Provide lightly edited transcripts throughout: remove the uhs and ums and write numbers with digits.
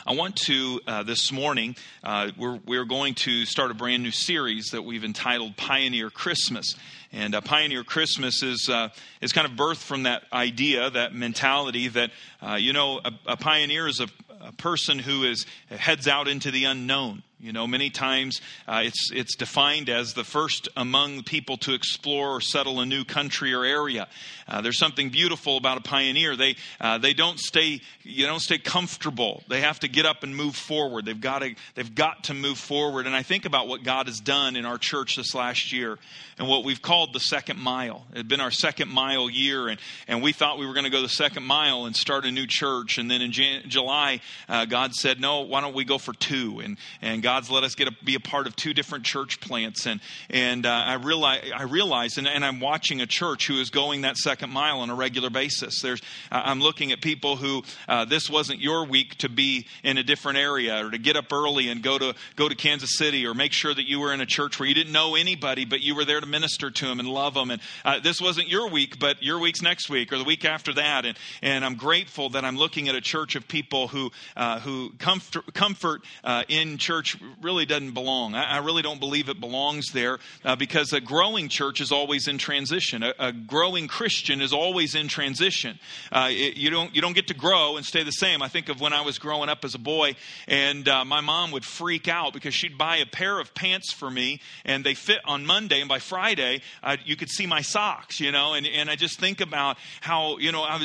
I want to, this morning, we're going to start a brand new series that we've entitled Pioneer Christmas. And Pioneer Christmas is kind of birthed from that idea, that mentality that, a pioneer is a person who heads out into the unknown. Many times it's defined as the first among people to explore or settle a new country or area. There's something beautiful about a pioneer. They don't stay comfortable. They have to get up and move forward. They've got to move forward. And I think about what God has done in our church this last year and what we've called the second mile. It had been our second mile year, and we thought we were going to go the second mile and start a new church. And then in July, God said, no, why don't we go for two? And God's let us be a part of two different church plants. And I realize, and I'm watching a church who is going that second mile on a regular basis. I'm looking at people who this wasn't your week to be in a different area or to get up early and go to Kansas City, or make sure that you were in a church where you didn't know anybody, but you were there to minister to them and love them. And this wasn't your week, but your week's next week or the week after that. And I'm grateful that I'm looking at a church of people who comfort in church really doesn't belong. I really don't believe it belongs there because a growing church is always in transition. A growing Christian is always in transition. You don't get to grow and stay the same. I think of when I was growing up as a boy, and my mom would freak out because she'd buy a pair of pants for me, and they fit on Monday, and by Friday you could see my socks. And I just think about how when I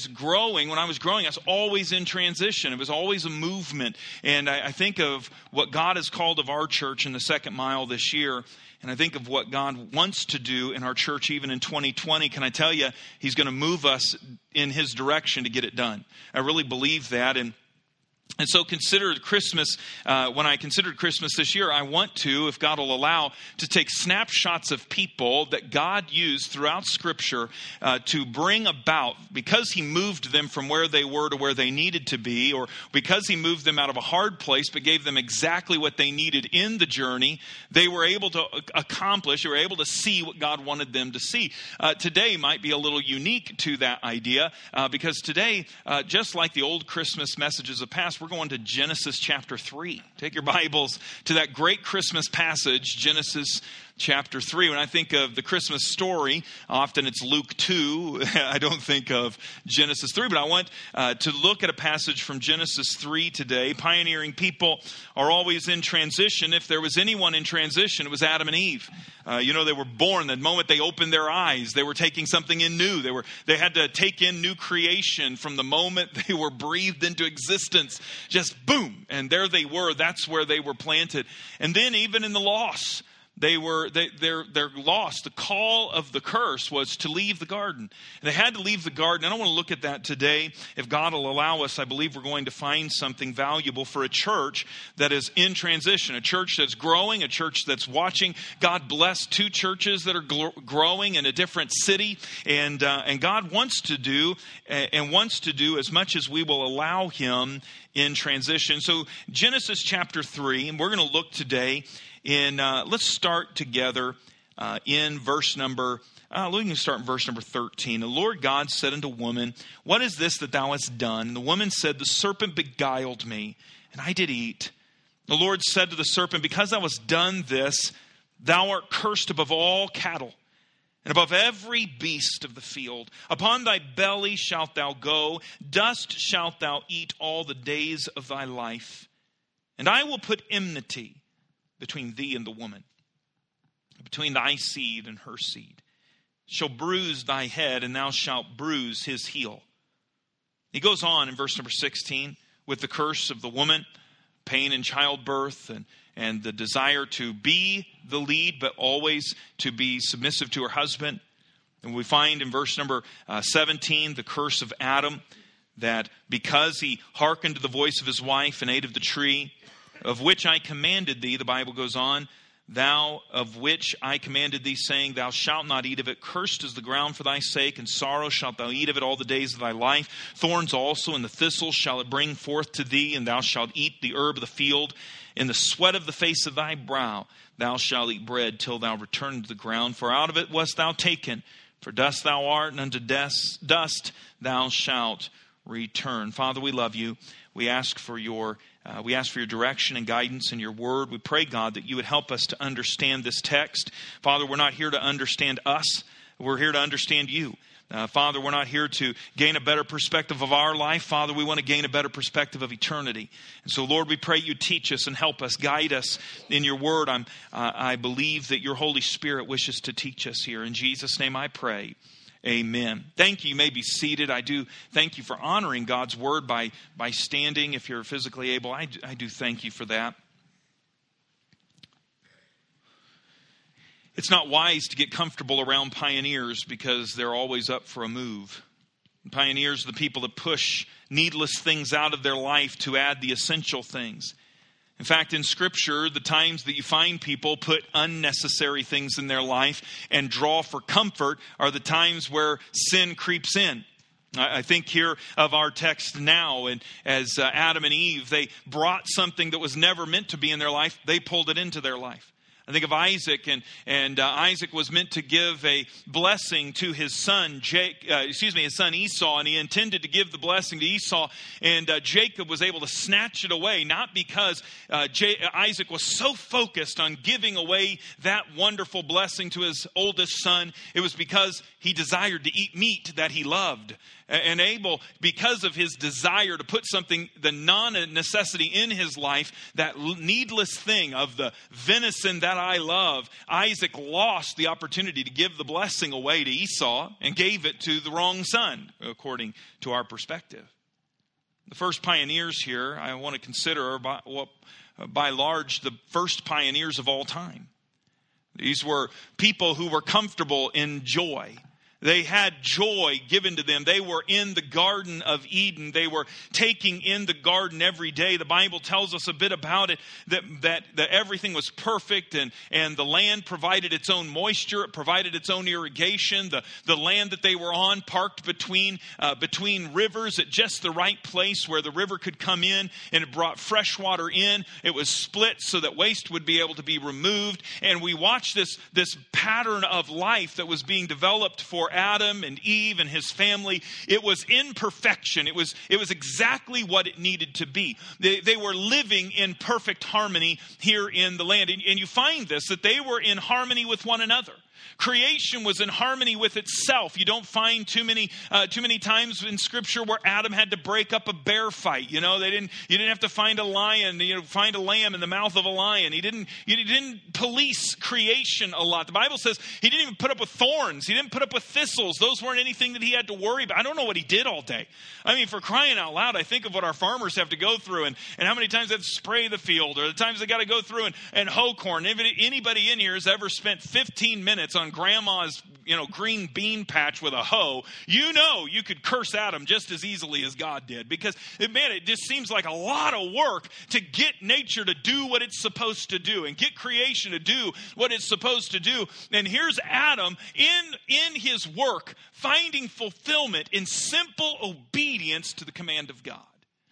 was growing, I was always in transition. It was always a movement, and I think of what God has called of our church in the second mile this year. And I think of what God wants to do in our church even in 2020. Can I tell you, He's going to move us in His direction to get it done. I really believe that. And so considered Christmas, when I considered Christmas this year, I want to, if God will allow, to take snapshots of people that God used throughout Scripture to bring about, because He moved them from where they were to where they needed to be, or because He moved them out of a hard place but gave them exactly what they needed in the journey, they were able to accomplish, they were able to see what God wanted them to see. Today might be a little unique to that idea because today, just like the old Christmas messages of past, we're going to Genesis chapter 3. Take your Bibles to that great Christmas passage, Genesis chapter 3. When I think of the Christmas story, often it's Luke 2. I don't think of Genesis 3, but I want to look at a passage from Genesis 3 today. Pioneering people are always in transition. If there was anyone in transition, it was Adam and Eve. They were born. The moment they opened their eyes, they were taking something in new. They had to take in new creation from the moment they were breathed into existence. Just boom, and there they were. That's where they were planted. And then even in the loss, they're lost. The call of the curse was to leave the garden. They had to leave the garden. I don't want to look at that today. If God will allow us, I believe we're going to find something valuable for a church that is in transition, a church that's growing, a church that's watching. God bless two churches that are growing in a different city, and God wants to do as much as we will allow Him in transition. So Genesis chapter 3, and we're going to look today let's start together in verse number, we can start in verse number 13. The Lord God said unto woman, what is this that thou hast done? And the woman said, the serpent beguiled me, and I did eat. The Lord said to the serpent, because thou hast done this, thou art cursed above all cattle, and above every beast of the field. Upon thy belly shalt thou go, dust shalt thou eat all the days of thy life. And I will put enmity between thee and the woman, between thy seed and her seed. Shall bruise thy head, and thou shalt bruise his heel. He goes on in verse number 16 with the curse of the woman, pain in childbirth, and the desire to be the lead, but always to be submissive to her husband. And we find in verse number 17 the curse of Adam, that because he hearkened to the voice of his wife and ate of the tree, of which I commanded thee, the Bible goes on, thou of which I commanded thee, saying, thou shalt not eat of it. Cursed is the ground for thy sake, and sorrow shalt thou eat of it all the days of thy life. Thorns also and the thistles shall it bring forth to thee, and thou shalt eat the herb of the field. In the sweat of the face of thy brow thou shalt eat bread till thou return to the ground. For out of it wast thou taken. For dust thou art, and unto dust thou shalt return. Father, we love you. We ask for your direction and guidance in your word. We pray, God, that you would help us to understand this text. Father, we're not here to understand us. We're here to understand you. Father, we're not here to gain a better perspective of our life. Father, we want to gain a better perspective of eternity. And so, Lord, we pray you teach us and help us, guide us in your word. I believe that your Holy Spirit wishes to teach us here. In Jesus' name I pray. Amen. Thank you. You may be seated. I do thank you for honoring God's word by standing if you're physically able. I do thank you for that. It's not wise to get comfortable around pioneers because they're always up for a move. Pioneers are the people that push needless things out of their life to add the essential things. In fact, in Scripture, the times that you find people put unnecessary things in their life and draw for comfort are the times where sin creeps in. I think here of our text now, and as Adam and Eve, they brought something that was never meant to be in their life. They pulled it into their life. I think of Isaac, and Isaac was meant to give a blessing to his son, his son Esau, and he intended to give the blessing to Esau, and Jacob was able to snatch it away, not because Isaac was so focused on giving away that wonderful blessing to his oldest son. It was because he desired to eat meat that he loved. And Abel, because of his desire to put something, the non-necessity in his life, that needless thing of the venison that I love, Isaac lost the opportunity to give the blessing away to Esau and gave it to the wrong son, according to our perspective. The first pioneers here I want to consider are by large the first pioneers of all time. These were people who were comfortable in joy. They had joy given to them. They were in the Garden of Eden. They were taking in the garden every day. The Bible tells us a bit about it, that everything was perfect and the land provided its own moisture. It provided its own irrigation. The land that they were on parked between rivers at just the right place where the river could come in, and it brought fresh water in. It was split so that waste would be able to be removed. And we watched this pattern of life that was being developed for Adam and Eve and his family. It was in perfection. It was exactly what it needed to be. They were living in perfect harmony here in the land. And you find this, that they were in harmony with one another. Creation was in harmony with itself. You don't find too many times in Scripture where Adam had to break up a bear fight. You didn't have to find a lion, find a lamb in the mouth of a lion. You didn't police creation a lot. The Bible says he didn't even put up with thorns. He didn't put up with thistles. Those weren't anything that he had to worry about. I don't know what he did all day. I mean, for crying out loud, I think of what our farmers have to go through and how many times they have to spray the field, or the times they got to go through and hoe corn. If anybody in here has ever spent 15 minutes on grandma's green bean patch with a hoe, you could curse Adam just as easily as God did, because it just seems like a lot of work to get nature to do what it's supposed to do and get creation to do what it's supposed to do. And here's Adam in his work finding fulfillment in simple obedience to the command of God.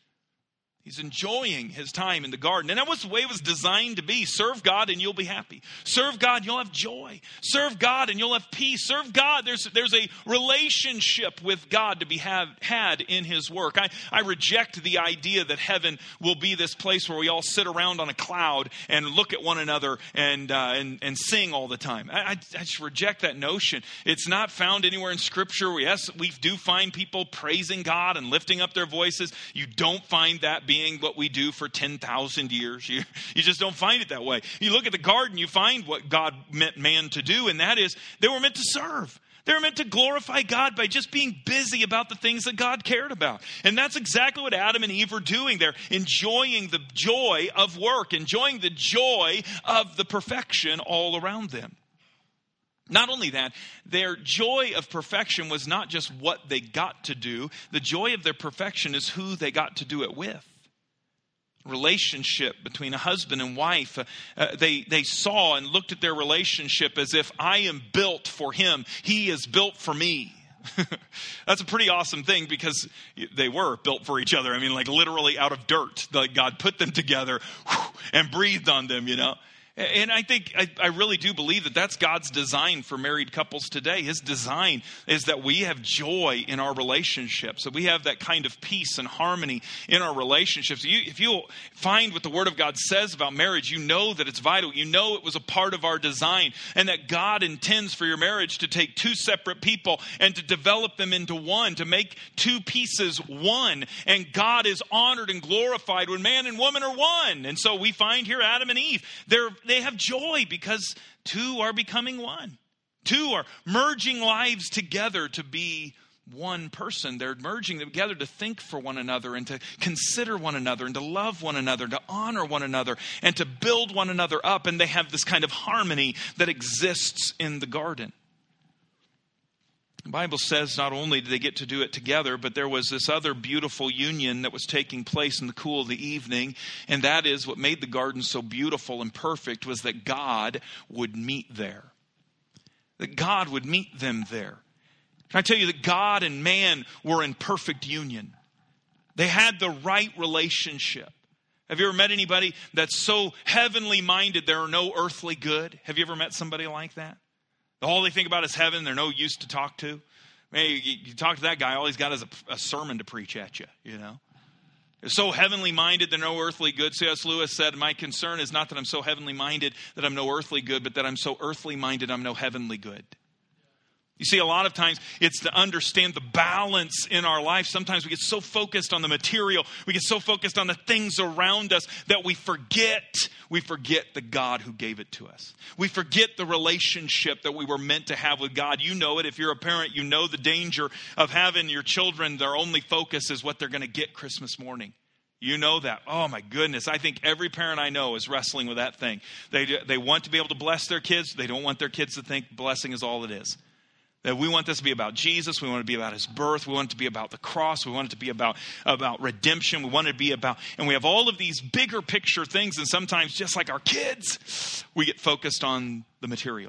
He's enjoying his time in the garden. And that was the way it was designed to be. Serve God and you'll be happy. Serve God, you'll have joy. Serve God and you'll have peace. Serve God. There's a relationship with God to be had in his work. I reject the idea that heaven will be this place where we all sit around on a cloud and look at one another and sing all the time. I just reject that notion. It's not found anywhere in Scripture. Yes, we do find people praising God and lifting up their voices. You don't find that being what we do for 10,000 years. You just don't find it that way. You look at the garden, you find what God meant man to do, and that is they were meant to serve. They were meant to glorify God by just being busy about the things that God cared about. And that's exactly what Adam and Eve were doing. They're enjoying the joy of work, enjoying the joy of the perfection all around them. Not only that, their joy of perfection was not just what they got to do. The joy of their perfection is who they got to do it with. Relationship between a husband and wife. They saw and looked at their relationship as if I am built for him. He is built for me. That's a pretty awesome thing, because they were built for each other. I mean, like literally out of dirt. Like God put them together and breathed on them, And I really do believe that that's God's design for married couples today. His design is that we have joy in our relationships, that we have that kind of peace and harmony in our relationships. If you find what the Word of God says about marriage, you know that it's vital. You know it was a part of our design, and that God intends for your marriage to take two separate people and to develop them into one, to make two pieces one. And God is honored and glorified when man and woman are one. And so we find here Adam and Eve, they have joy because two are becoming one. Two are merging lives together to be one person. They're merging them together to think for one another and to consider one another and to love one another, to honor one another and to build one another up. And they have this kind of harmony that exists in the garden. The Bible says not only did they get to do it together, but there was this other beautiful union that was taking place in the cool of the evening. And that is what made the garden so beautiful and perfect, was that God would meet there. That God would meet them there. Can I tell you that God and man were in perfect union? They had the right relationship. Have you ever met anybody that's so heavenly minded there are no earthly good? Have you ever met somebody like that? All they think about is heaven. They're no use to talk to. Man, you talk to that guy, all he's got is a sermon to preach at you, you know. They're so heavenly minded, they're no earthly good. C.S. Lewis said, my concern is not that I'm so heavenly minded that I'm no earthly good, but that I'm so earthly minded I'm no heavenly good. You see, a lot of times it's to understand the balance in our life. Sometimes we get so focused on the material, we get so focused on the things around us that we forget the God who gave it to us. We forget the relationship that we were meant to have with God. You know it. If you're a parent, you know the danger of having your children, their only focus is what they're going to get Christmas morning. You know that. Oh my goodness. I think every parent I know is wrestling with that thing. They want to be able to bless their kids. They don't want their kids to think blessing is all it is. That we want this to be about Jesus. We want it to be about his birth. We want it to be about the cross. We want it to be about redemption. We want it to be about, and we have all of these bigger picture things. And sometimes, just like our kids, we get focused on the material.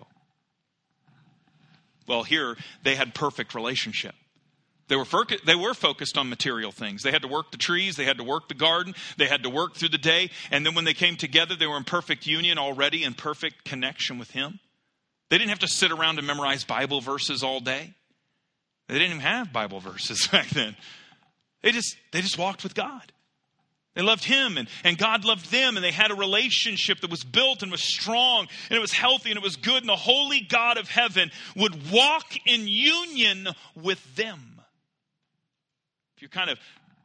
Well, here they had perfect relationship. They were focused on material things. They had to work the trees. They had to work the garden. They had to work through the day. And then when they came together, they were in perfect union already, in perfect connection with him. They didn't have to sit around and memorize Bible verses all day. They didn't even have Bible verses back then. They just walked with God. They loved him and God loved them, and they had a relationship that was built and was strong and it was healthy and it was good, and the holy God of heaven would walk in union with them. If you're kind of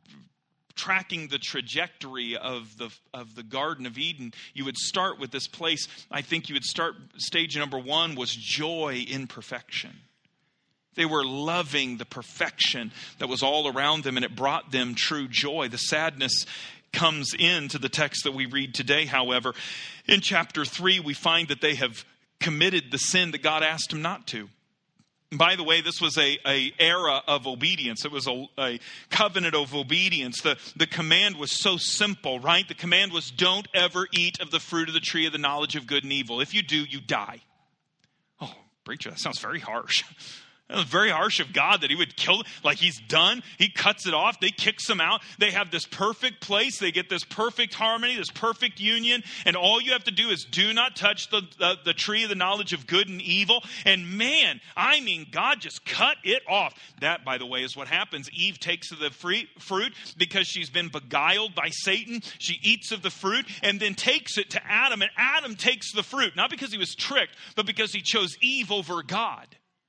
tracking the trajectory of the Garden of Eden, you would start with this place. I think you would start, stage number one was joy in perfection. They were loving the perfection that was all around them, and it brought them true joy. The sadness comes into the text that we read today, however. In chapter 3, we find that they have committed the sin that God asked them not to. By the way, this was a era of obedience. It was a covenant of obedience. The command was so simple, right? The command was, don't ever eat of the fruit of the tree of the knowledge of good and evil. If you do, you die. Oh, preacher, that sounds very harsh. It was very harsh of God that he would kill them. Like he's done. He cuts it off. They kicks them out. They have this perfect place. They get this perfect harmony, this perfect union. And all you have to do is do not touch the tree of the knowledge of good and evil. And man, I mean, God just cut it off. That, by the way, is what happens. Eve takes of the fruit because she's been beguiled by Satan. She eats of the fruit and then takes it to Adam. And Adam takes the fruit, not because he was tricked, but because he chose Eve over God.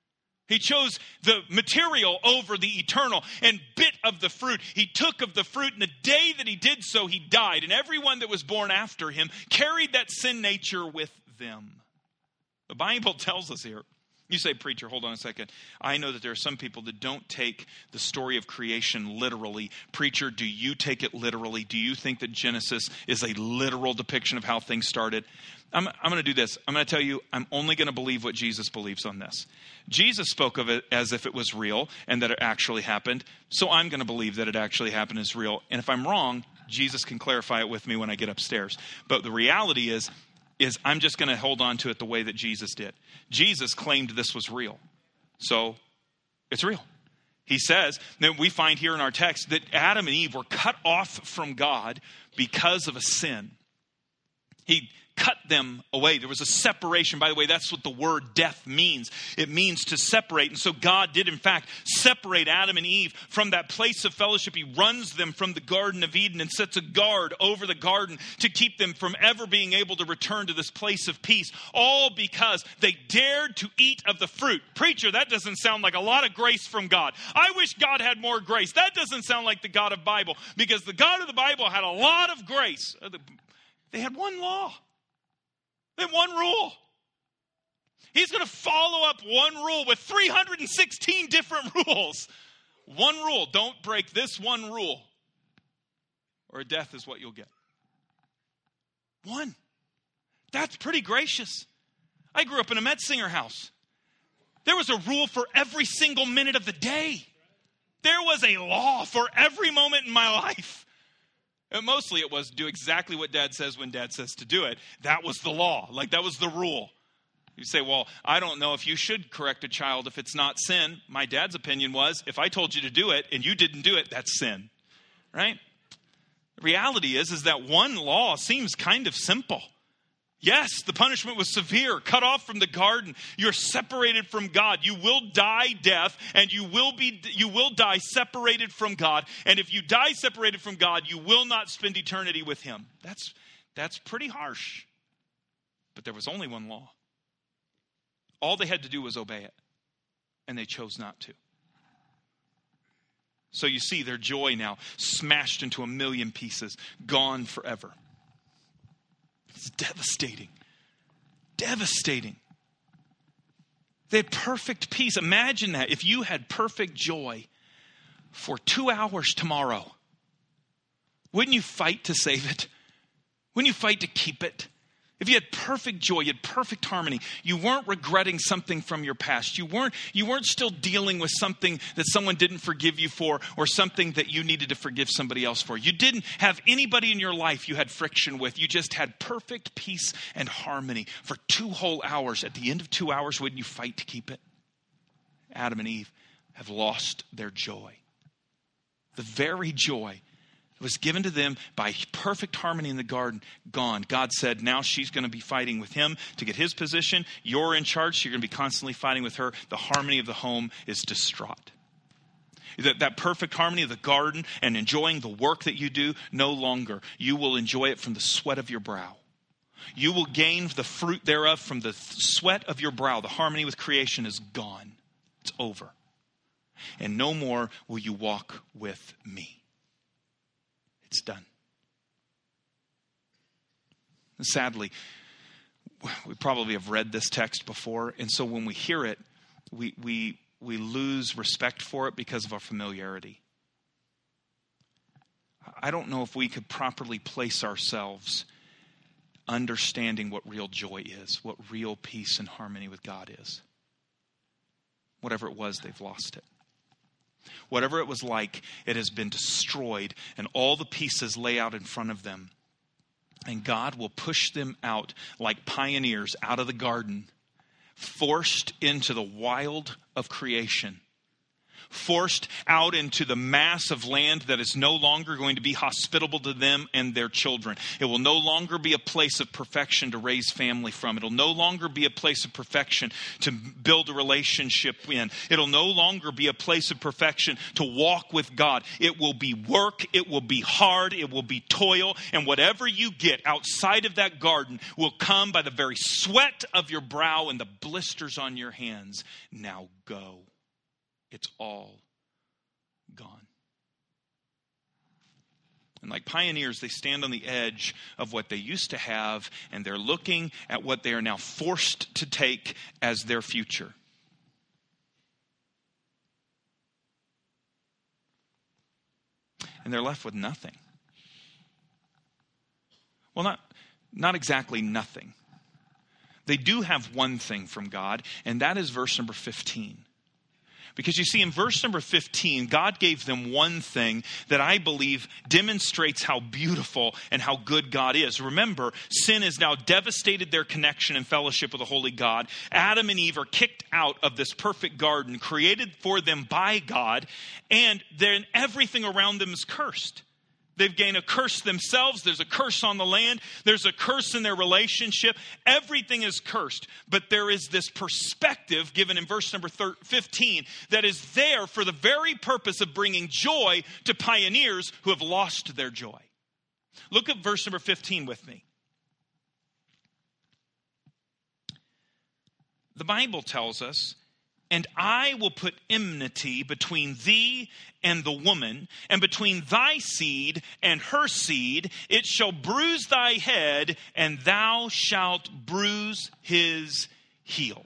He chose the material over the eternal and bit of the fruit. He took of the fruit, and the day that he did so, he died. And everyone that was born after him carried that sin nature with them. The Bible tells us here. You say, preacher, hold on a second. I know that there are some people that don't take the story of creation literally. Preacher, do you take it literally? Do you think that Genesis is a literal depiction of how things started? I'm going to do this. I'm going to tell you, I'm only going to believe what Jesus believes on this. Jesus spoke of it as if it was real and that it actually happened. So I'm going to believe that it actually happened as real. And if I'm wrong, Jesus can clarify it with me when I get upstairs. But the reality is I'm just going to hold on to it the way that Jesus did. Jesus claimed this was real. So it's real. He says that we find here in our text that Adam and Eve were cut off from God because of a sin. He cut them away. There was a separation. By the way, that's what the word death means. It means to separate. And so God did, in fact, separate Adam and Eve from that place of fellowship. He runs them from the Garden of Eden and sets a guard over the garden to keep them from ever being able to return to this place of peace. All because they dared to eat of the fruit. Preacher, that doesn't sound like a lot of grace from God. I wish God had more grace. That doesn't sound like the God of the Bible, because the God of the Bible had a lot of grace. They had one law. They had one rule. He's going to follow up one rule with 316 different rules. One rule. Don't break this one rule, or death is what you'll get. One. That's pretty gracious. I grew up in a Metzinger house. There was a rule for every single minute of the day. There was a law for every moment in my life. And mostly it was do exactly what Dad says when Dad says to do it. That was the law. Like, that was the rule. You say, well, I don't know if you should correct a child if it's not sin. My dad's opinion was, if I told you to do it and you didn't do it, that's sin. Right? The reality is that one law seems kind of simple. Yes, the punishment was severe, cut off from the garden. You're separated from God. You will die death, and you will die separated from God. And if you die separated from God, you will not spend eternity with him. That's pretty harsh. But there was only one law. All they had to do was obey it, and they chose not to. So you see their joy now smashed into a million pieces, gone forever. It's devastating. Devastating. They had perfect peace. Imagine that. If you had perfect joy for 2 hours tomorrow, wouldn't you fight to save it? Wouldn't you fight to keep it? If you had perfect joy, you had perfect harmony, you weren't regretting something from your past. You weren't still dealing with something that someone didn't forgive you for, or something that you needed to forgive somebody else for. You didn't have anybody in your life you had friction with. You just had perfect peace and harmony for 2 whole hours. At the end of 2 hours, wouldn't you fight to keep it? Adam and Eve have lost their joy. The very joy was given to them by perfect harmony in the garden, gone. God said, now she's going to be fighting with him to get his position. You're in charge, so you're going to be constantly fighting with her. The harmony of the home is distraught. That perfect harmony of the garden and enjoying the work that you do, no longer. You will enjoy it from the sweat of your brow. You will gain the fruit thereof from the sweat of your brow. The harmony with creation is gone. It's over. And no more will you walk with me. It's done. Sadly, we probably have read this text before, and so when we hear it, we lose respect for it because of our familiarity. I don't know if we could properly place ourselves understanding what real joy is, what real peace and harmony with God is. Whatever it was, they've lost it. Whatever it was like, it has been destroyed, and all the pieces lay out in front of them. And God will push them out like pioneers out of the garden, forced into the wild of creation, forced out into the mass of land that is no longer going to be hospitable to them and their children. It will no longer be a place of perfection to raise family from. It'll no longer be a place of perfection to build a relationship in. It'll no longer be a place of perfection to walk with God. It will be work. It will be hard. It will be toil. And whatever you get outside of that garden will come by the very sweat of your brow and the blisters on your hands. Now go. It's all gone. And like pioneers, they stand on the edge of what they used to have, and they're looking at what they are now forced to take as their future. And they're left with nothing. Well, not exactly nothing. They do have one thing from God, and that is verse number 15. Because you see, in verse number 15, God gave them one thing that I believe demonstrates how beautiful and how good God is. Remember, sin has now devastated their connection and fellowship with the holy God. Adam and Eve are kicked out of this perfect garden created for them by God, and then everything around them is cursed. They've gained a curse themselves. There's a curse on the land. There's a curse in their relationship. Everything is cursed. But there is this perspective given in verse number 15 that is there for the very purpose of bringing joy to pioneers who have lost their joy. Look at verse number 15 with me. The Bible tells us, "And I will put enmity between thee and the woman, and between thy seed and her seed. It shall bruise thy head, and thou shalt bruise his heel."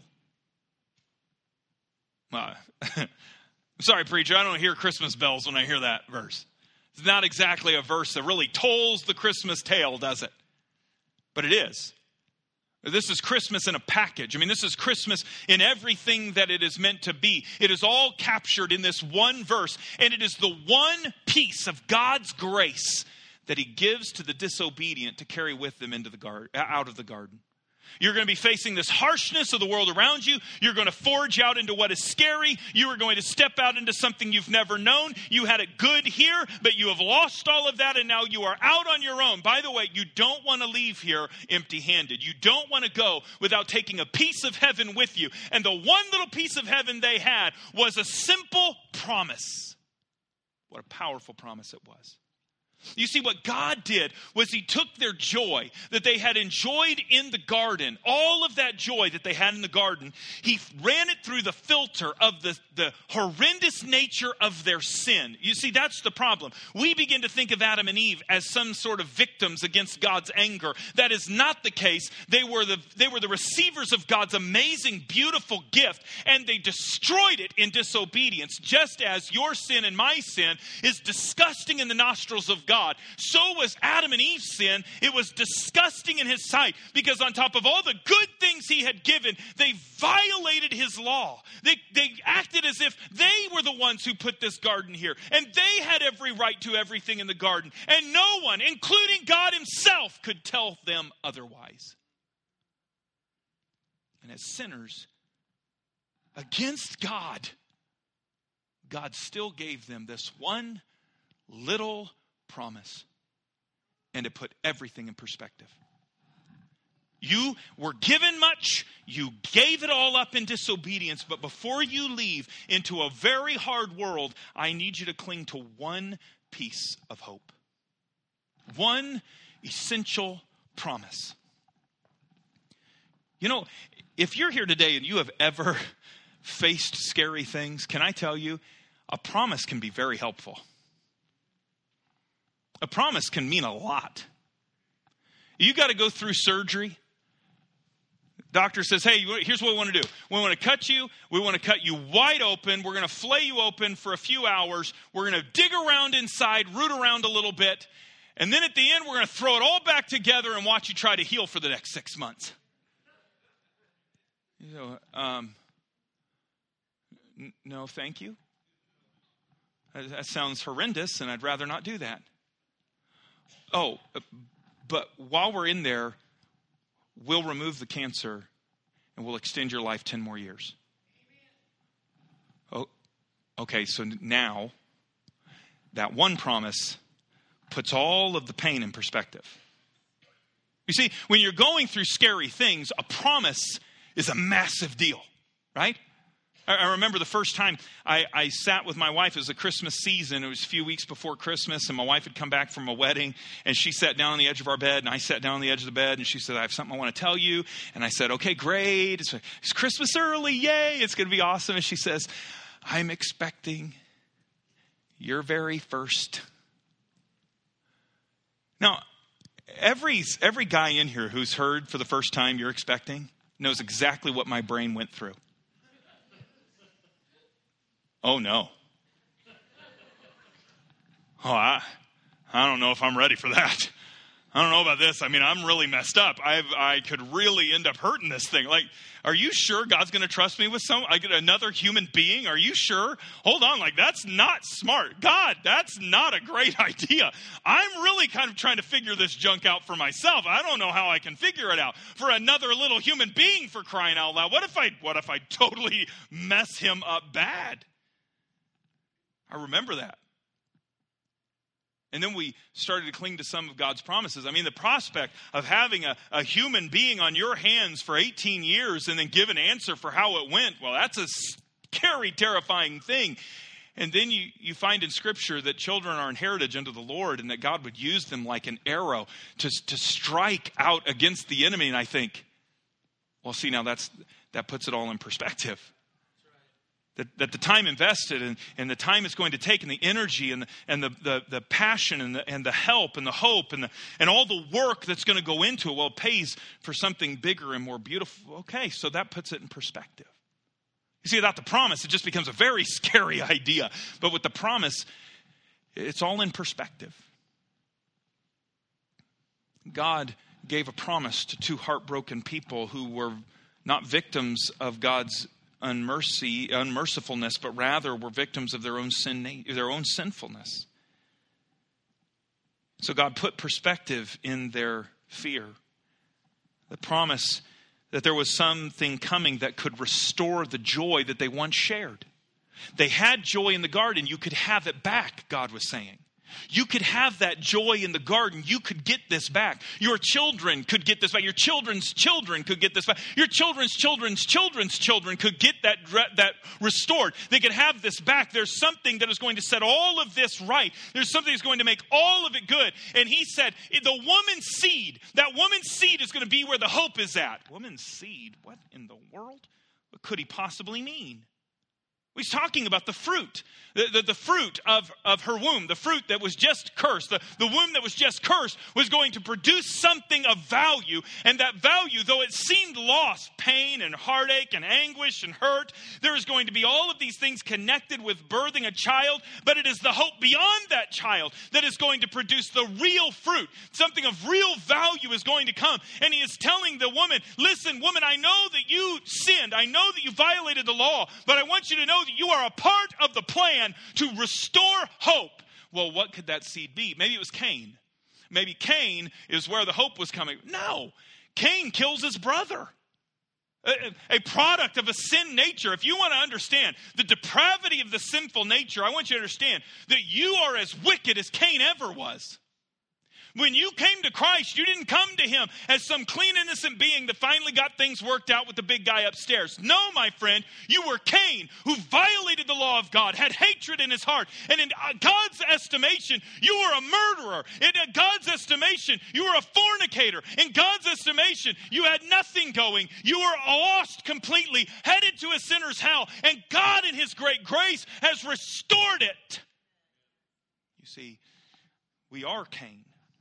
Sorry, preacher, I don't hear Christmas bells when I hear that verse. It's not exactly a verse that really tolls the Christmas tale, does it? But it is. This is Christmas in a package. I mean, this is Christmas in everything that it is meant to be. It is all captured in this one verse, and it is the one piece of God's grace that he gives to the disobedient to carry with them into the garden, out of the garden. You're going to be facing this harshness of the world around you. You're going to forge out into what is scary. You are going to step out into something you've never known. You had it good here, but you have lost all of that, and now you are out on your own. By the way, you don't want to leave here empty-handed. You don't want to go without taking a piece of heaven with you. And the one little piece of heaven they had was a simple promise. What a powerful promise it was. You see, what God did was he took their joy that they had enjoyed in the garden, all of that joy that they had in the garden, he ran it through the filter of the horrendous nature of their sin. You see, that's the problem. We begin to think of Adam and Eve as some sort of victims against God's anger. That is not the case. They were the receivers of God's amazing, beautiful gift, and they destroyed it in disobedience, just as your sin and my sin is disgusting in the nostrils of God. So was Adam and Eve's sin. It was disgusting in his sight because on top of all the good things he had given, they violated his law. They acted as if they were the ones who put this garden here, and they had every right to everything in the garden, and no one, including God himself, could tell them otherwise. And as sinners against God, God still gave them this one little promise, and it put everything in perspective. You were given much, you gave it all up in disobedience, but before you leave into a very hard world, I need you to cling to one piece of hope. One essential promise. You know, if you're here today and you have ever faced scary things, can I tell you, a promise can be very helpful. A promise can mean a lot. You got to go through surgery. Doctor says, hey, here's what we want to do. We want to cut you. We want to cut you wide open. We're going to flay you open for a few hours. We're going to dig around inside, root around a little bit. And then at the end, we're going to throw it all back together and watch you try to heal for the next 6 months. You know, no, thank you. That sounds horrendous, and I'd rather not do that. Oh, but while we're in there, we'll remove the cancer and we'll extend your life 10 more years. Oh, okay, so now that one promise puts all of the pain in perspective. You see, when you're going through scary things, a promise is a massive deal, right? I remember the first time I sat with my wife. It was the Christmas season. It was a few weeks before Christmas, and my wife had come back from a wedding, and she sat down on the edge of our bed, and I sat down on the edge of the bed, and she said, I have something I want to tell you. And I said, okay, great. It's Christmas early. Yay. It's going to be awesome. And she says, I'm expecting your very first. Now, every guy in here who's heard for the first time you're expecting knows exactly what my brain went through. Oh, no. Oh, I don't know if I'm ready for that. I don't know about this. I mean, I'm really messed up. I could really end up hurting this thing. Like, are you sure God's going to trust me with another human being? Are you sure? Hold on. Like, that's not smart. God, that's not a great idea. I'm really kind of trying to figure this junk out for myself. I don't know how I can figure it out. For another little human being, for crying out loud. What if I totally mess him up bad? I remember that. And then we started to cling to some of God's promises. I mean, the prospect of having a human being on your hands for 18 years and then give an answer for how it went, well, that's a scary, terrifying thing. And then you find in Scripture that children are an heritage unto the Lord and that God would use them like an arrow to strike out against the enemy. And I think, well, see, now that puts it all in perspective. That the time invested and the time it's going to take and the energy and the passion and the help and the hope and all the work that's going to go into it, well, it pays for something bigger and more beautiful. Okay, so that puts it in perspective. You see, without the promise, it just becomes a very scary idea. But with the promise, it's all in perspective. God gave a promise to two heartbroken people who were not victims of God's unmercifulness, but rather were victims of their own sinfulness. So God put perspective in their fear. The promise that there was something coming that could restore the joy that they once shared. They had joy in the garden. You could have it back, God was saying. You could have that joy in the garden. You could get this back. Your children could get this back. Your children's children could get this back. Your children's children's children's children could get that restored. They could have this back. There's something that is going to set all of this right. There's something that's going to make all of it good. And he said, the woman's seed, that woman's seed is going to be where the hope is at. Woman's seed? What in the world? What could he possibly mean? He's talking about the fruit, the fruit of her womb, the fruit that was just cursed. The womb that was just cursed was going to produce something of value. And that value, though it seemed lost, pain and heartache and anguish and hurt, there is going to be all of these things connected with birthing a child. But it is the hope beyond that child that is going to produce the real fruit. Something of real value is going to come. And he is telling the woman, listen, woman, I know that you sinned. I know that you violated the law. But I want you to know that you are a part of the plan to restore hope. Well, what could that seed be? Maybe it was Cain. Maybe Cain is where the hope was coming. No, Cain kills his brother. A product of a sin nature. If you want to understand the depravity of the sinful nature, I want you to understand that you are as wicked as Cain ever was. When you came to Christ, you didn't come to him as some clean, innocent being that finally got things worked out with the big guy upstairs. No, my friend, you were Cain, who violated the law of God, had hatred in his heart. And in God's estimation, you were a murderer. In God's estimation, you were a fornicator. In God's estimation, you had nothing going. You were lost completely, headed to a sinner's hell. And God, in his great grace, has restored it. You see, we are Cain.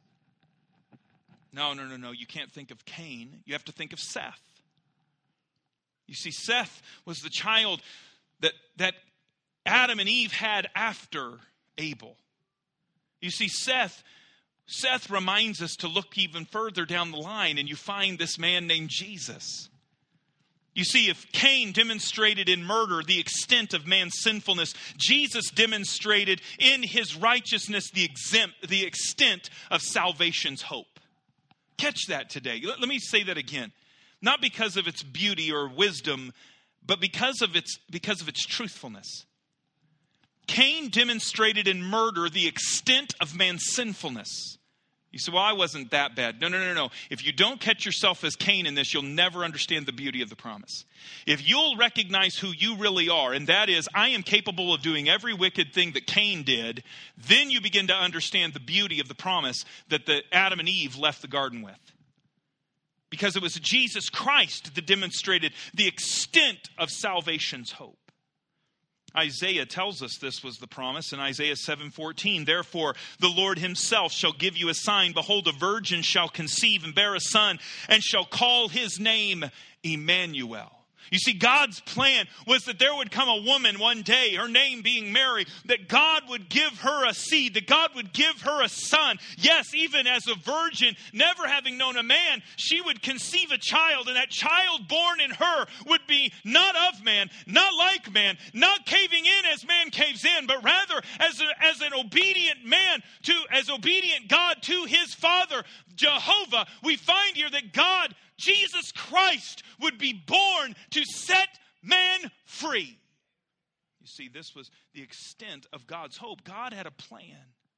No. You can't think of Cain. You have to think of Seth. You see, Seth was the child that Adam and Eve had after Abel. You see, Seth reminds us to look even further down the line, and you find this man named Jesus. You see, if Cain demonstrated in murder the extent of man's sinfulness, Jesus demonstrated in his righteousness the extent of salvation's hope. Catch that today. Let me say that again. Not because of its beauty or wisdom, but because of its truthfulness. Cain demonstrated in murder the extent of man's sinfulness. You say, well, I wasn't that bad. No. If you don't catch yourself as Cain in this, you'll never understand the beauty of the promise. If you'll recognize who you really are, and that is, I am capable of doing every wicked thing that Cain did, then you begin to understand the beauty of the promise that Adam and Eve left the garden with. Because it was Jesus Christ that demonstrated the extent of salvation's hope. Isaiah tells us this was the promise in Isaiah 7:14. Therefore, the Lord himself shall give you a sign. Behold, a virgin shall conceive and bear a son, and shall call his name Emmanuel. You see, God's plan was that there would come a woman one day, her name being Mary, that God would give her a seed, that God would give her a son. Yes, even as a virgin, never having known a man, she would conceive a child, and that child born in her would be not of man, not like man, not caving in as man caves in, but rather as an obedient man, as obedient God to his Father, Jehovah. We find here that God, Jesus Christ, would be born to set man free. You see, this was the extent of God's hope. God had a plan.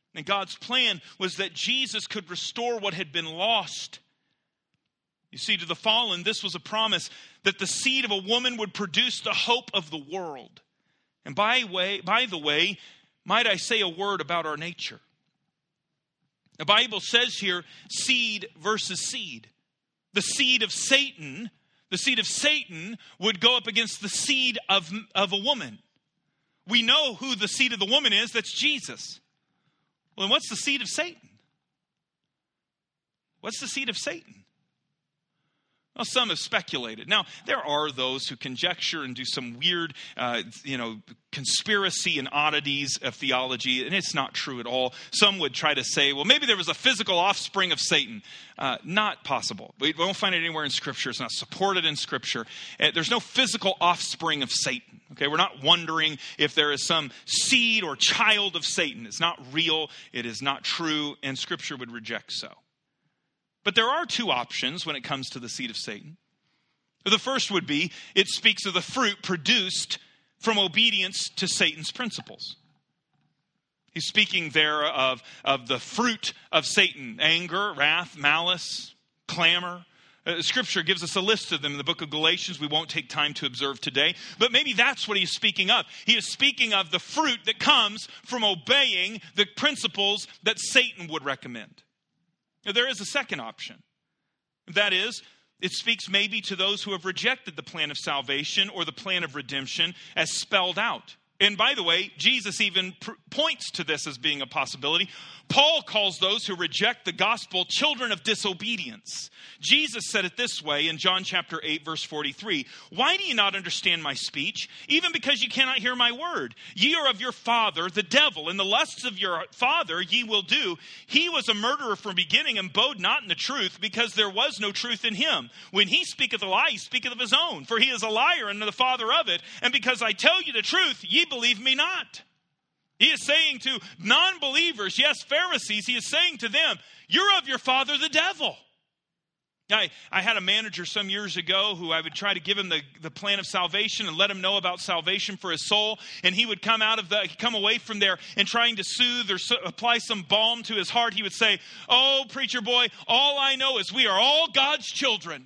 And God's plan was that Jesus could restore what had been lost. You see, to the fallen, this was a promise that the seed of a woman would produce the hope of the world. And by the way, might I say a word about our nature? The Bible says here, seed versus seed. The seed of Satan would go up against the seed of a woman. We know who the seed of the woman is, that's Jesus. Well, then what's the seed of Satan? What's the seed of Satan? Well, some have speculated. Now, there are those who conjecture and do some weird, conspiracy and oddities of theology, and it's not true at all. Some would try to say, well, maybe there was a physical offspring of Satan. Not possible. We won't find it anywhere in Scripture. It's not supported in Scripture. There's no physical offspring of Satan. Okay, we're not wondering if there is some seed or child of Satan. It's not real. It is not true, and Scripture would reject so. But there are two options when it comes to the seed of Satan. The first would be, it speaks of the fruit produced from obedience to Satan's principles. He's speaking there of the fruit of Satan: anger, wrath, malice, clamor. Scripture gives us a list of them in the book of Galatians. We won't take time to observe today, but maybe that's what he's speaking of. He is speaking of the fruit that comes from obeying the principles that Satan would recommend. Now, there is a second option. That is, it speaks maybe to those who have rejected the plan of salvation or the plan of redemption as spelled out. And by the way, Jesus even points to this as being a possibility. Paul calls those who reject the gospel children of disobedience. Jesus said it this way in John chapter 8, verse 43. Why do you not understand my speech? Even because you cannot hear my word. Ye are of your father, the devil, and the lusts of your father ye will do. He was a murderer from beginning and abode not in the truth, because there was no truth in him. When he speaketh a lie, he speaketh of his own, for he is a liar and the father of it. And because I tell you the truth, ye believe me not. He is saying to non-believers, yes, Pharisees, he is saying to them, you're of your father, the devil. I had a manager some years ago who I would try to give him the plan of salvation and let him know about salvation for his soul. And he would come away from there and trying to soothe or apply some balm to his heart. He would say, oh, preacher boy, all I know is we are all God's children.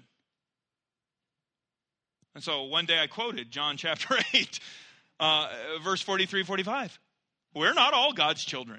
And so one day I quoted John chapter 8, verse 43, 45. We're not all God's children.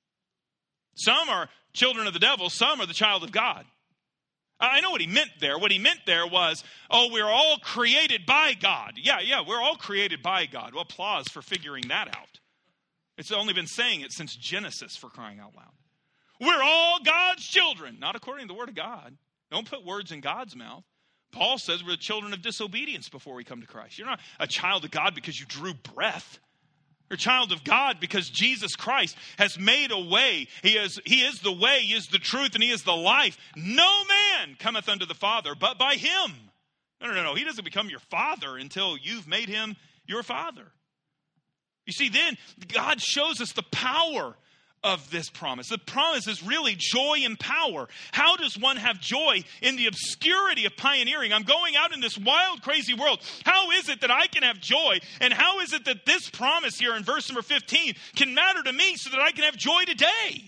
Some are children of the devil. Some are the child of God. I know what he meant there. What he meant there was, we're all created by God. Yeah, we're all created by God. Well, applause for figuring that out. It's only been saying it since Genesis, for crying out loud. We're all God's children. Not according to the word of God. Don't put words in God's mouth. Paul says we're the children of disobedience before we come to Christ. You're not a child of God because you drew breath. You're a child of God because Jesus Christ has made a way. He is the way, he is the truth, and he is the life. No man cometh unto the Father but by him. No. He doesn't become your father until you've made him your father. You see, then God shows us the power of this promise. The promise is really joy and power. How does one have joy in the obscurity of pioneering? I'm going out in this wild, crazy world. How is it that I can have joy? And how is it that this promise here in verse number 15 can matter to me so that I can have joy today?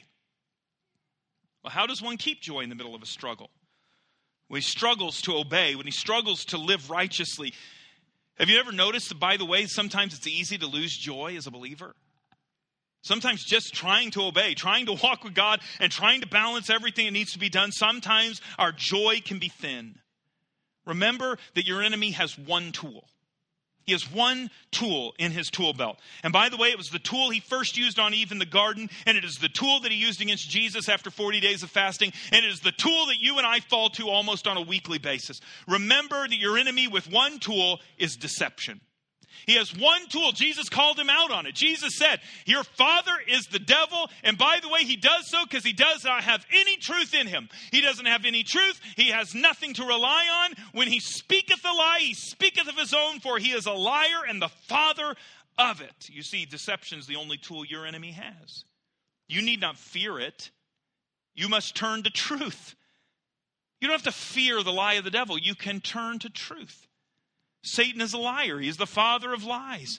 Well, how does one keep joy in the middle of a struggle? When he struggles to obey, when he struggles to live righteously. Have you ever noticed that, by the way, sometimes it's easy to lose joy as a believer? Sometimes just trying to obey, trying to walk with God, and trying to balance everything that needs to be done, sometimes our joy can be thin. Remember that your enemy has one tool. He has one tool in his tool belt. And by the way, it was the tool he first used on Eve in the garden, and it is the tool that he used against Jesus after 40 days of fasting, and it is the tool that you and I fall to almost on a weekly basis. Remember that your enemy with one tool is deception. He has one tool. Jesus called him out on it. Jesus said, your father is the devil. And by the way, he does so because he does not have any truth in him. He doesn't have any truth. He has nothing to rely on. When he speaketh a lie, he speaketh of his own, for he is a liar and the father of it. You see, deception is the only tool your enemy has. You need not fear it. You must turn to truth. You don't have to fear the lie of the devil. You can turn to truth. Satan is a liar. He is the father of lies.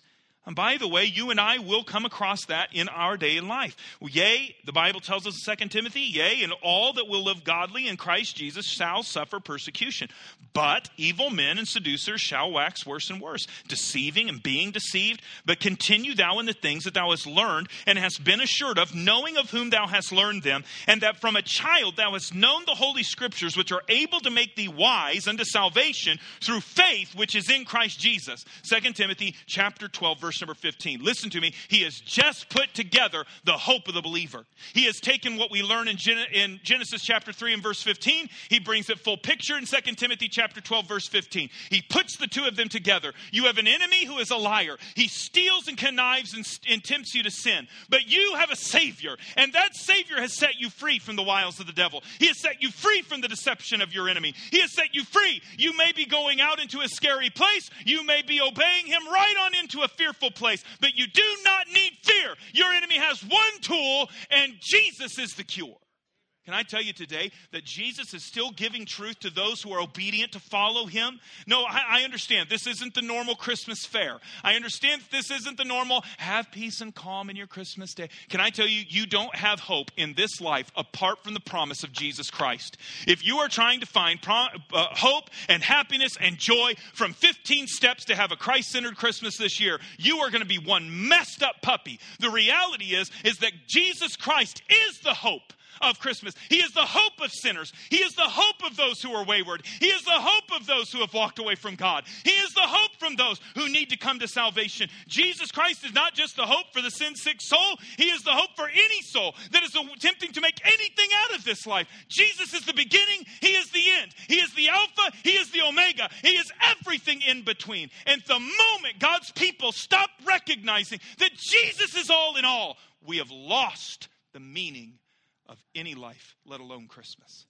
And by the way, you and I will come across that in our day in life. Yea, the Bible tells us in 2 Timothy, yea, and all that will live godly in Christ Jesus shall suffer persecution. But evil men and seducers shall wax worse and worse, deceiving and being deceived. But continue thou in the things that thou hast learned and hast been assured of, knowing of whom thou hast learned them, and that from a child thou hast known the holy scriptures, which are able to make thee wise unto salvation through faith which is in Christ Jesus. 2 Timothy chapter 12, verse number 15. Listen to me. He has just put together the hope of the believer. He has taken what we learn in Genesis chapter 3 and verse 15. He brings it full picture in 2 Timothy chapter 12, verse 15. He puts the two of them together. You have an enemy who is a liar. He steals and connives and tempts you to sin. But you have a Savior, and that Savior has set you free from the wiles of the devil. He has set you free from the deception of your enemy. He has set you free. You may be going out into a scary place. You may be obeying him right on into a fearful place. But you do not need fear. Your enemy has one tool, and Jesus is the cure. Can I tell you today that Jesus is still giving truth to those who are obedient to follow him? No, I understand. This isn't the normal Christmas fair. I understand this isn't the normal have peace and calm in your Christmas day. Can I tell you, you don't have hope in this life apart from the promise of Jesus Christ. If you are trying to find hope and happiness and joy from 15 steps to have a Christ-centered Christmas this year, you are going to be one messed up puppy. The reality is that Jesus Christ is the hope of Christmas. He is the hope of sinners. He is the hope of those who are wayward. He is the hope of those who have walked away from God. He is the hope from those who need to come to salvation. Jesus Christ is not just the hope for the sin-sick soul. He is the hope for any soul that is attempting to make anything out of this life. Jesus is the beginning. He is the end. He is the Alpha. He is the Omega. He is everything in between. And the moment God's people stop recognizing that Jesus is all in all, we have lost the meaning of any life, let alone Christmas.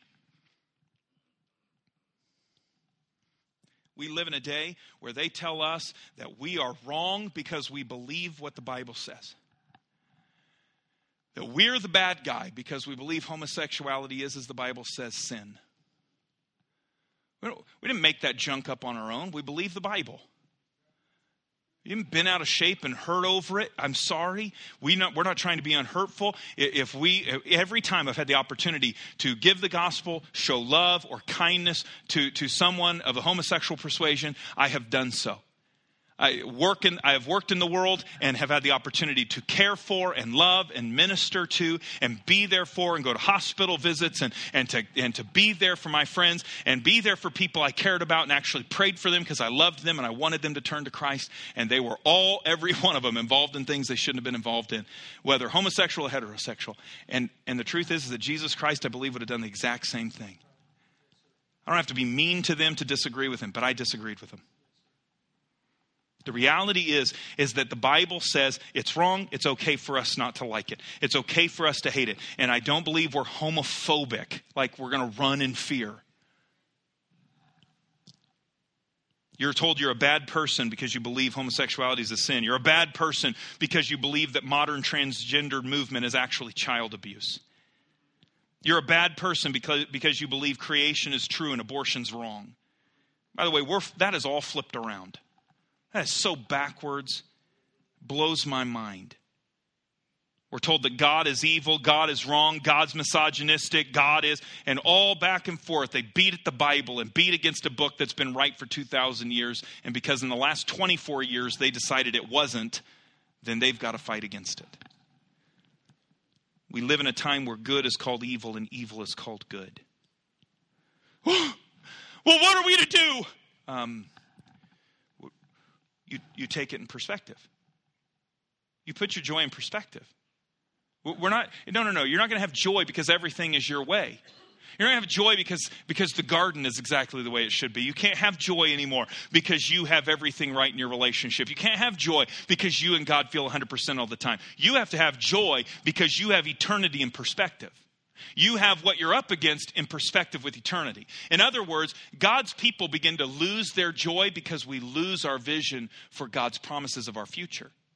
We live in a day where they tell us that we are wrong because we believe what the Bible says. That we're the bad guy because we believe homosexuality is, as the Bible says, sin. We didn't make that junk up on our own. We believe the Bible. You haven't been out of shape and hurt over it. I'm sorry. We're not trying to be unhurtful. Every time I've had the opportunity to give the gospel, show love or kindness to someone of a homosexual persuasion, I have done so. I have worked in the world and have had the opportunity to care for and love and minister to and be there for and go to hospital visits and to be there for my friends and be there for people I cared about and actually prayed for them because I loved them and I wanted them to turn to Christ. And they were every one of them involved in things they shouldn't have been involved in, whether homosexual or heterosexual. And the truth is that Jesus Christ, I believe, would have done the exact same thing. I don't have to be mean to them to disagree with him, but I disagreed with him. The reality is that the Bible says it's wrong. It's okay for us not to like it. It's okay for us to hate it. And I don't believe we're homophobic, like we're going to run in fear. You're told you're a bad person because you believe homosexuality is a sin. You're a bad person because you believe that modern transgender movement is actually child abuse. You're a bad person because you believe creation is true and abortion's wrong. By the way, that is all flipped around. That is so backwards, blows my mind. We're told that God is evil, God is wrong, God's misogynistic, God is, and all back and forth. They beat at the Bible and beat against a book that's been right for 2,000 years. And because in the last 24 years they decided it wasn't, then they've got to fight against it. We live in a time where good is called evil and evil is called good. Well, what are we to do? You take it in perspective. You put your joy in perspective. No. You're not going to have joy because everything is your way. You're going to have joy because the garden is exactly the way it should be. You can't have joy anymore because you have everything right in your relationship. You can't have joy because you and God feel 100% all the time. You have to have joy because you have eternity in perspective. You have what you're up against in perspective with eternity. In other words, God's people begin to lose their joy because we lose our vision for God's promises of our future.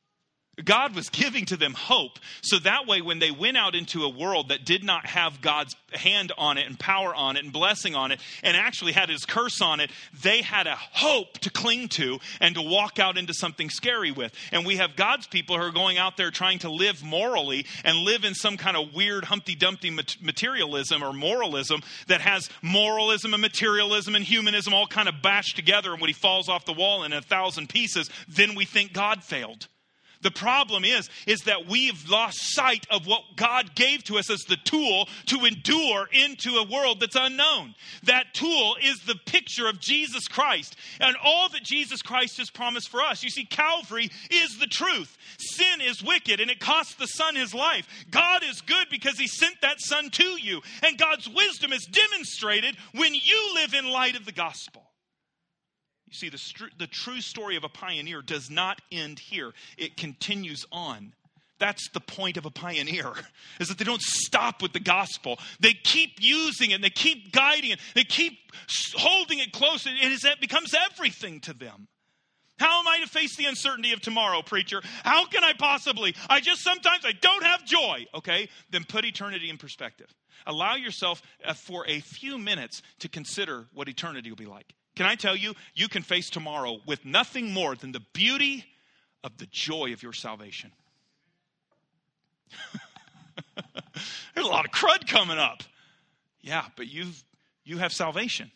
God was giving to them hope. So that way, when they went out into a world that did not have God's hand on it and power on it and blessing on it and actually had his curse on it, they had a hope to cling to and to walk out into something scary with. And we have God's people who are going out there trying to live morally and live in some kind of weird Humpty Dumpty materialism or moralism that has moralism and materialism and humanism all kind of bashed together. And when he falls off the wall in 1,000 pieces, then we think God failed. The problem is that we've lost sight of what God gave to us as the tool to endure into a world that's unknown. That tool is the picture of Jesus Christ and all that Jesus Christ has promised for us. You see, Calvary is the truth. Sin is wicked and it cost the Son his life. God is good because he sent that Son to you. And God's wisdom is demonstrated when you live in light of the gospel. You see, the true story of a pioneer does not end here. It continues on. That's the point of a pioneer, is that they don't stop with the gospel. They keep using it. They keep guiding it. They keep holding it close. It becomes everything to them. How am I to face the uncertainty of tomorrow, preacher? How can I possibly? Sometimes I don't have joy. Okay, then put eternity in perspective. Allow yourself for a few minutes to consider what eternity will be like. Can I tell you, you can face tomorrow with nothing more than the beauty of the joy of your salvation. There's a lot of crud coming up. Yeah, but you have salvation.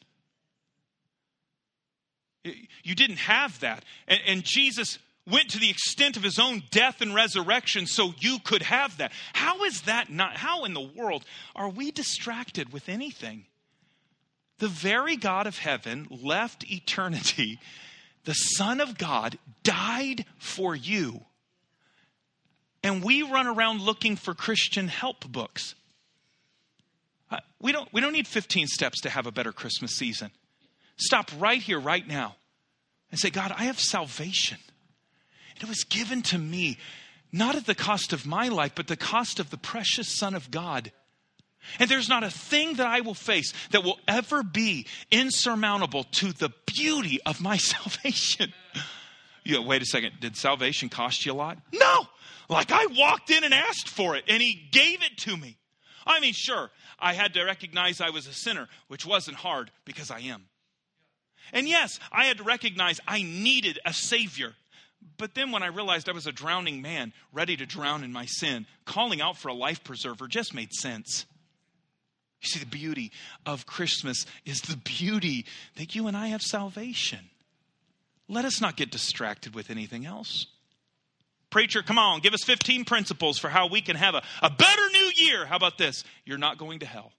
You didn't have that. And Jesus went to the extent of his own death and resurrection so you could have that. How is that not? How in the world are we distracted with anything? The very God of heaven left eternity. The Son of God died for you. And we run around looking for Christian help books. We don't need 15 steps to have a better Christmas season. Stop right here, right now, and say, God, I have salvation. And it was given to me, not at the cost of my life, but the cost of the precious Son of God. And there's not a thing that I will face that will ever be insurmountable to the beauty of my salvation. Wait a second. Did salvation cost you a lot? No. Like I walked in and asked for it and he gave it to me. I mean, sure, I had to recognize I was a sinner, which wasn't hard because I am. And yes, I had to recognize I needed a Savior. But then when I realized I was a drowning man, ready to drown in my sin, calling out for a life preserver just made sense. You see, the beauty of Christmas is the beauty that you and I have salvation. Let us not get distracted with anything else. Preacher, come on, give us 15 principles for how we can have a better new year. How about this? You're not going to hell.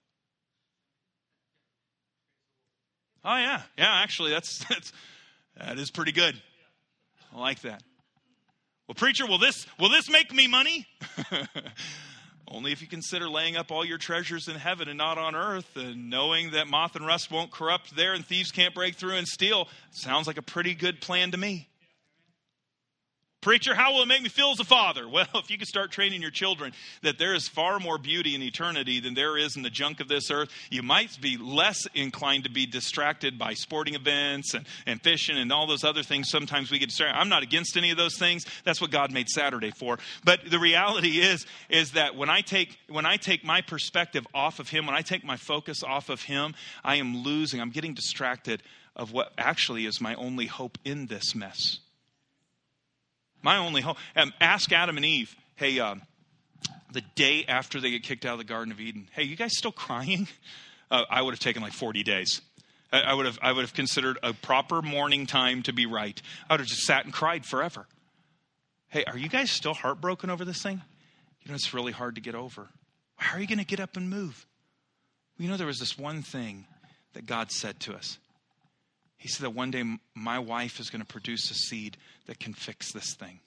Oh, yeah. Yeah, actually, that is pretty good. I like that. Well, preacher, will this make me money? Only if you consider laying up all your treasures in heaven and not on earth, and knowing that moth and rust won't corrupt there and thieves can't break through and steal. Sounds like a pretty good plan to me. Preacher, how will it make me feel as a father? Well, if you could start training your children that there is far more beauty in eternity than there is in the junk of this earth, you might be less inclined to be distracted by sporting events and fishing and all those other things. Sometimes we get distracted. I'm not against any of those things. That's what God made Saturday for. But the reality is that when I take my perspective off of him, when I take my focus off of him, I'm getting distracted of what actually is my only hope in this mess. My only hope. Ask Adam and Eve, hey, the day after they get kicked out of the Garden of Eden, hey, you guys still crying? I would have taken like 40 days. I would have considered a proper mourning time to be right. I would have just sat and cried forever. Hey, are you guys still heartbroken over this thing? You know, it's really hard to get over. How are you going to get up and move? Well, you know, there was this one thing that God said to us. He said that one day my wife is going to produce a seed that can fix this thing.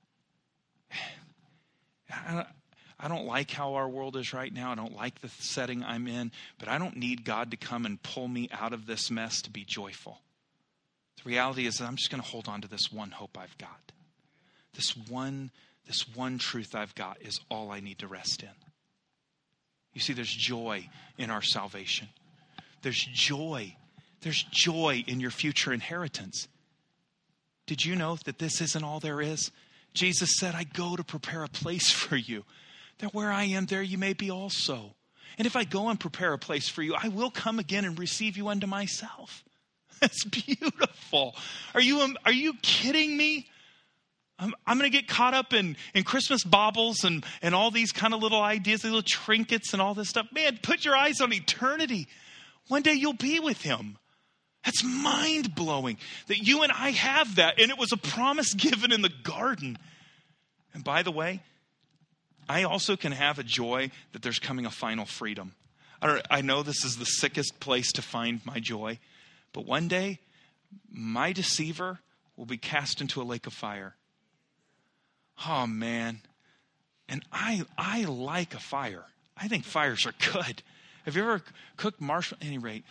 I don't like how our world is right now. I don't like the setting I'm in. But I don't need God to come and pull me out of this mess to be joyful. The reality is that I'm just going to hold on to this one hope I've got. This one truth I've got is all I need to rest in. You see, there's joy in our salvation. There's joy. There's joy in your future inheritance. Did you know that this isn't all there is? Jesus said, I go to prepare a place for you, that where I am, there you may be also. And if I go and prepare a place for you, I will come again and receive you unto myself. That's beautiful. Are you kidding me? I'm going to get caught up in Christmas baubles and all these kind of little ideas, little trinkets and all this stuff. Man, put your eyes on eternity. One day you'll be with him. That's mind-blowing that you and I have that. And it was a promise given in the garden. And by the way, I also can have a joy that there's coming a final freedom. I know this is the sickest place to find my joy. But one day, my deceiver will be cast into a lake of fire. Oh, man. And I like a fire. I think fires are good. Have you ever cooked marshmallows? At any rate,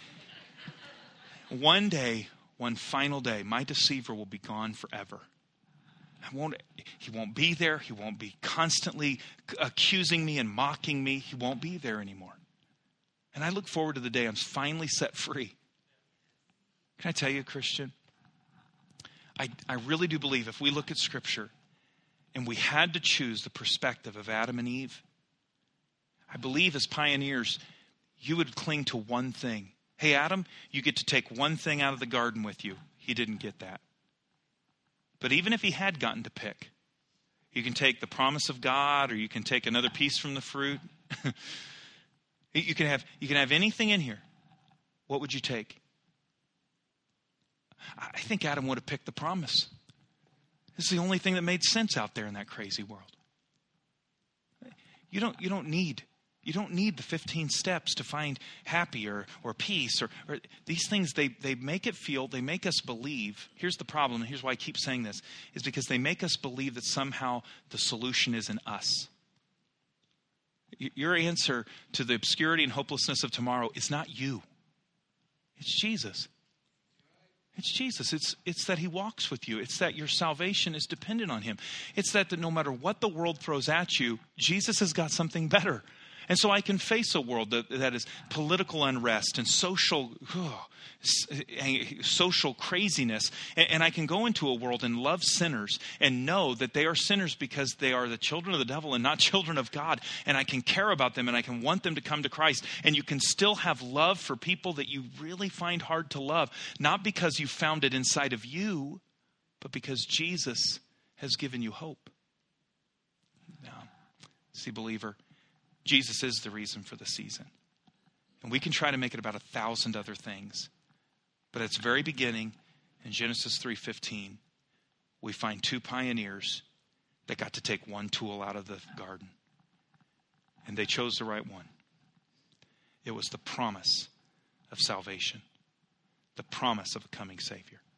one day, one final day, my deceiver will be gone forever. He won't be there. He won't be constantly accusing me and mocking me. He won't be there anymore. And I look forward to the day I'm finally set free. Can I tell you, Christian? I really do believe if we look at Scripture and we had to choose the perspective of Adam and Eve, I believe as pioneers, you would cling to one thing. Hey, Adam, you get to take one thing out of the garden with you. He didn't get that. But even if he had gotten to pick, you can take the promise of God, or you can take another piece from the fruit. You can have anything in here. What would you take? I think Adam would have picked the promise. It's the only thing that made sense out there in that crazy world. You don't need the 15 steps to find happy or peace or these things. They make they make us believe. Here's the problem, and here's why I keep saying this, is because they make us believe that somehow the solution is in us. Your answer to the obscurity and hopelessness of tomorrow is not you. It's Jesus. It's Jesus. It's that he walks with you. It's that your salvation is dependent on him. It's that no matter what the world throws at you, Jesus has got something better. And so I can face a world that is political unrest and social craziness. And I can go into a world and love sinners and know that they are sinners because they are the children of the devil and not children of God. And I can care about them and I can want them to come to Christ. And you can still have love for people that you really find hard to love. Not because you found it inside of you, but because Jesus has given you hope. Now, see, believer, Jesus is the reason for the season. And we can try to make it about 1,000 other things. But at its very beginning, in Genesis 3:15, we find two pioneers that got to take one tool out of the garden. And they chose the right one. It was the promise of salvation. The promise of a coming Savior.